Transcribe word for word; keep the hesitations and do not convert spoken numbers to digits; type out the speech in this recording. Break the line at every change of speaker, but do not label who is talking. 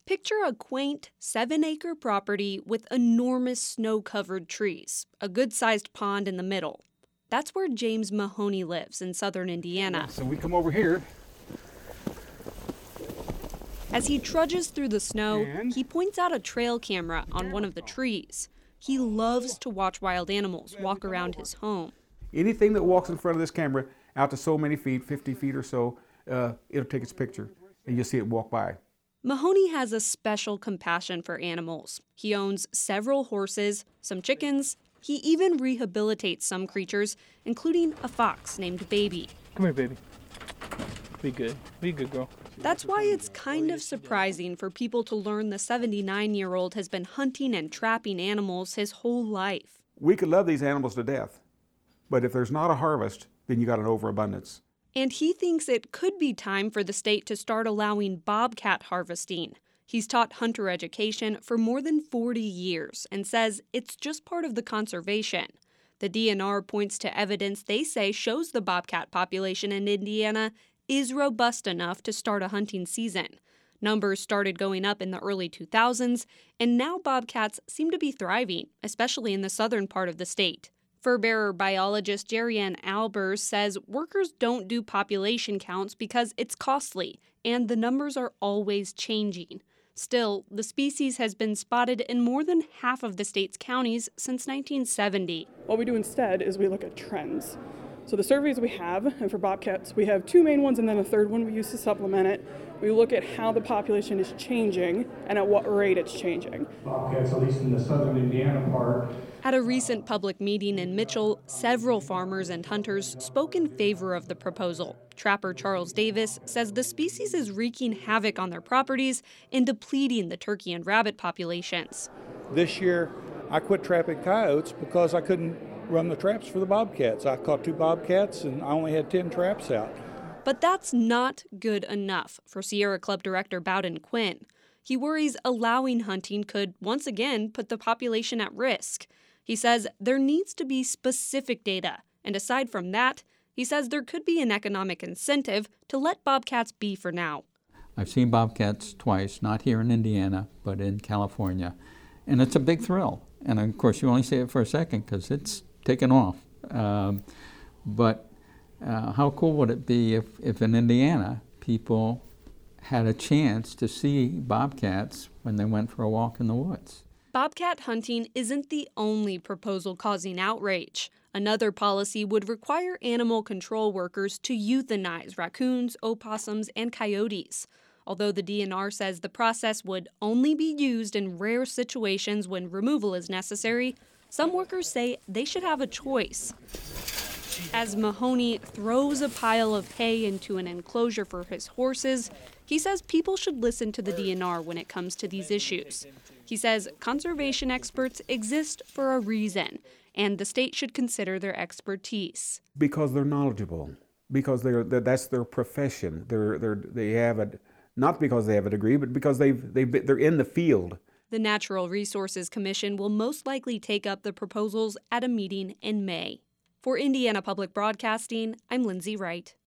Picture a quaint seven-acre property with enormous snow-covered trees, a good-sized pond in the middle. That's where James Mahoney lives in southern Indiana.
So we come over here.
As he trudges through the snow,
And?
he points out a trail camera on one of the trees. He loves to watch wild animals walk around his home.
Anything that walks in front of this camera out to so many feet, fifty feet or so, uh, it'll take its picture, and you'll see it walk by.
Mahoney has a special compassion for animals. He owns several horses, some chickens. He even rehabilitates some creatures, including a fox named Baby.
Come here, baby. Be good. Be a good girl.
That's why it's kind of surprising for people to learn the seventy-nine-year-old has been hunting and trapping animals his whole life.
We could love these animals to death, but if there's not a harvest, then you got an overabundance.
And he thinks it could be time for the state to start allowing bobcat harvesting. He's taught hunter education for more than forty years and says it's just part of the conservation. The D N R points to evidence they say shows the bobcat population in Indiana is robust enough to start a hunting season. Numbers started going up in the early two thousands, and now bobcats seem to be thriving, especially in the southern part of the state. Fur-bearer biologist Jerry-Ann Albers says workers don't do population counts because it's costly, and the numbers are always changing. Still, the species has been spotted in more than half of the state's counties since nineteen seventy.
What we do instead is we look at trends. So the surveys we have, and for bobcats, we have two main ones and then a third one we use to supplement it. We look at how the population is changing and at what rate it's changing.
Bobcats, at least in the southern Indiana part.
At a recent public meeting in Mitchell, several farmers and hunters spoke in favor of the proposal. Trapper Charles Davis says the species is wreaking havoc on their properties and depleting the turkey and rabbit populations.
This year, I quit trapping coyotes because I couldn't run the traps for the bobcats. I caught two bobcats and I only had ten traps out.
But that's not good enough for Sierra Club director Bowden Quinn. He worries allowing hunting could once again put the population at risk. He says there needs to be specific data, and aside from that, he says there could be an economic incentive to let bobcats be for now.
I've seen bobcats twice, not here in Indiana, but in California, and it's a big thrill. And of course, you only see it for a second because it's taken off. Um, but uh, how cool would it be if, if in Indiana people had a chance to see bobcats when they went for a walk in the woods?
Bobcat hunting isn't the only proposal causing outrage. Another policy would require animal control workers to euthanize raccoons, opossums, and coyotes. Although the D N R says the process would only be used in rare situations when removal is necessary, some workers say they should have a choice. As Mahoney throws a pile of hay into an enclosure for his horses, he says people should listen to the D N R when it comes to these issues. He says conservation experts exist for a reason, and the state should consider their expertise.
Because they're knowledgeable, because they're, they're that's their profession. They're, they're, they have a, not because they have a degree, but because they've, they've, they're in the field.
The Natural Resources Commission will most likely take up the proposals at a meeting in May. For Indiana Public Broadcasting, I'm Lindsay Wright.